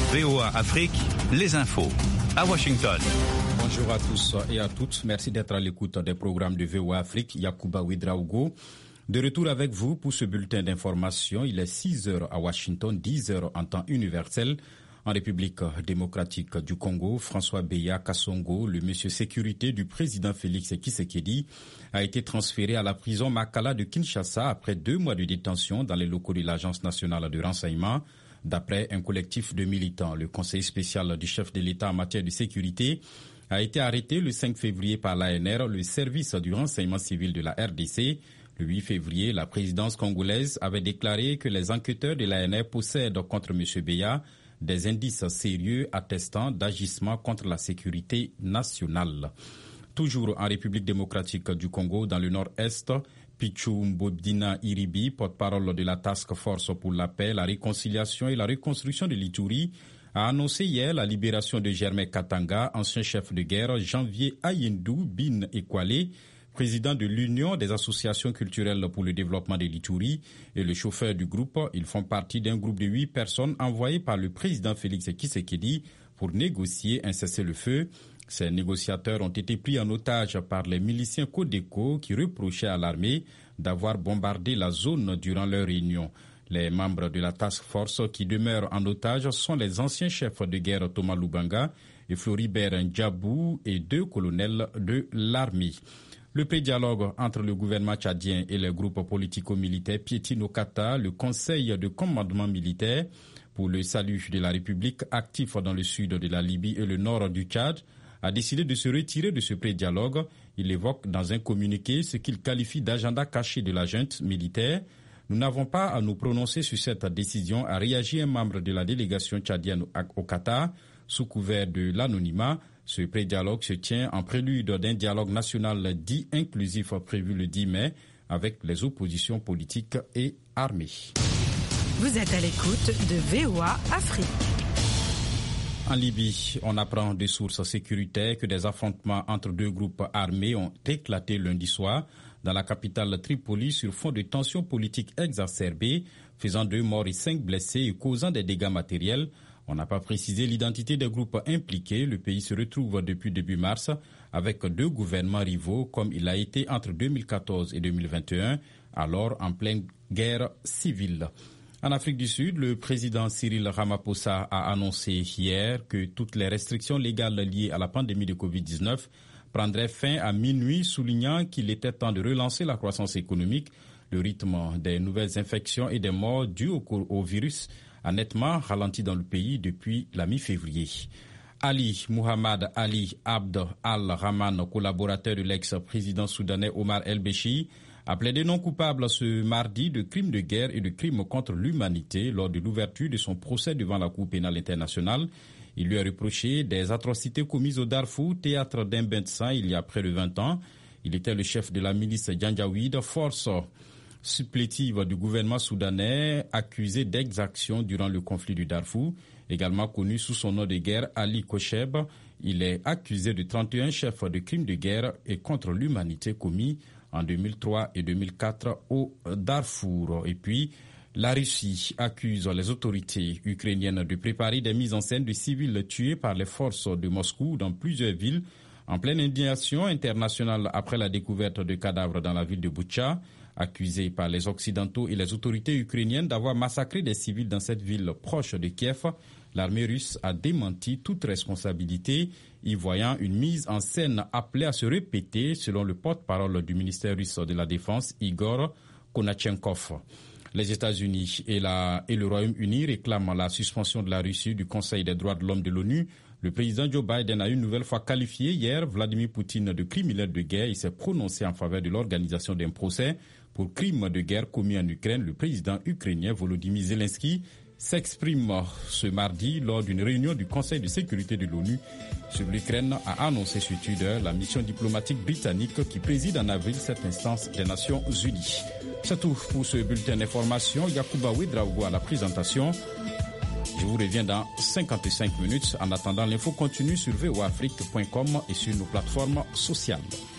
VOA Afrique, les infos. À Washington. Bonjour à tous et à toutes. Merci d'être à l'écoute des programmes de VOA Afrique. Yacouba Ouedraogo. De retour avec vous pour ce bulletin d'information. Il est 6 heures à Washington, 10 heures en temps universel. En République démocratique du Congo, François Beya Kassongo, le monsieur sécurité du président Félix Tshisekedi, a été transféré à la prison Makala de Kinshasa après 2 mois de détention dans les locaux de l'Agence nationale de renseignement. D'après un collectif de militants, le conseiller spécial du chef de l'État en matière de sécurité a été arrêté le 5 février par l'ANR, le service du renseignement civil de la RDC. Le 8 février, la présidence congolaise avait déclaré que les enquêteurs de l'ANR possèdent contre M. Beya des indices sérieux attestant d'agissements contre la sécurité nationale. Toujours en République démocratique du Congo, dans le nord-est, Pichu Mbodina Iribi, porte-parole de la Task Force pour la paix, la réconciliation et la reconstruction de l'Ituri, a annoncé hier la libération de Germain Katanga, ancien chef de guerre, Janvier Ayendou Bin Ekwale, président de l'Union des associations culturelles pour le développement de l'Ituri, et le chauffeur du groupe. Ils font partie d'un groupe de 8 personnes envoyées par le président Félix Tshisekedi pour négocier un cessez-le-feu. Ces négociateurs ont été pris en otage par les miliciens Codeco qui reprochaient à l'armée d'avoir bombardé la zone durant leur réunion. Les membres de la task force qui demeurent en otage sont les anciens chefs de guerre Thomas Lubanga et Floribert Ndjabou et 2 colonels de l'armée. Le pré-dialogue entre le gouvernement tchadien et les groupes politico-militaires piétine au Qatar, le Conseil de commandement militaire pour le salut de la République, actif dans le sud de la Libye et le nord du Tchad, a décidé de se retirer de ce pré-dialogue. Il évoque dans un communiqué ce qu'il qualifie d'agenda caché de la junte militaire. Nous n'avons pas à nous prononcer sur cette décision, a réagi un membre de la délégation tchadienne au Qatar, sous couvert de l'anonymat. Ce pré-dialogue se tient en prélude d'un dialogue national dit inclusif prévu le 10 mai avec les oppositions politiques et armées. Vous êtes à l'écoute de VOA Afrique. En Libye, on apprend des sources sécuritaires que des affrontements entre 2 groupes armés ont éclaté lundi soir dans la capitale Tripoli sur fond de tensions politiques exacerbées, faisant 2 morts et 5 blessés et causant des dégâts matériels. On n'a pas précisé l'identité des groupes impliqués. Le pays se retrouve depuis début mars avec 2 gouvernements rivaux comme il a été entre 2014 et 2021, alors en pleine guerre civile. En Afrique du Sud, le président Cyril Ramaphosa a annoncé hier que toutes les restrictions légales liées à la pandémie de Covid-19 prendraient fin à minuit, soulignant qu'il était temps de relancer la croissance économique. Le rythme des nouvelles infections et des morts dues au virus a nettement ralenti dans le pays depuis la mi-février. Ali Muhammad Ali Abd al-Rahman, collaborateur de l'ex-président soudanais Omar el-Béchir, a plaidé non coupable ce mardi de crimes de guerre et de crimes contre l'humanité lors de l'ouverture de son procès devant la Cour pénale internationale. Il lui a reproché des atrocités commises au Darfour, théâtre d'un bain de sang il y a près de 20 ans. Il était le chef de la milice Janjaweed, force supplétive du gouvernement soudanais, accusé d'exactions durant le conflit du Darfour. Également connu sous son nom de guerre, Ali Kocheb, il est accusé de 31 chefs de crimes de guerre et contre l'humanité commis en 2003 et 2004 au Darfour. Et puis, la Russie accuse les autorités ukrainiennes de préparer des mises en scène de civils tués par les forces de Moscou dans plusieurs villes, en pleine indignation internationale après la découverte de cadavres dans la ville de Boutcha. Accusée par les Occidentaux et les autorités ukrainiennes d'avoir massacré des civils dans cette ville proche de Kiev, l'armée russe a démenti toute responsabilité, y voyant une mise en scène appelée à se répéter, selon le porte-parole du ministère russe de la Défense, Igor Konachenkov. Les États-Unis et le Royaume-Uni réclament la suspension de la Russie du Conseil des droits de l'homme de l'ONU. Le président Joe Biden a une nouvelle fois qualifié hier Vladimir Poutine de criminel de guerre et s'est prononcé en faveur de l'organisation d'un procès pour crimes de guerre commis en Ukraine. Le président ukrainien Volodymyr Zelensky s'exprime ce mardi lors d'une réunion du Conseil de sécurité de l'ONU sur l'Ukraine, a annoncé sur Twitter la mission diplomatique britannique qui préside en avril cette instance des Nations Unies. C'est tout pour ce bulletin d'information. Yacouba Ouedraogo à la présentation. Je vous reviens dans 55 minutes. En attendant, l'info continue sur voafrique.com et sur nos plateformes sociales.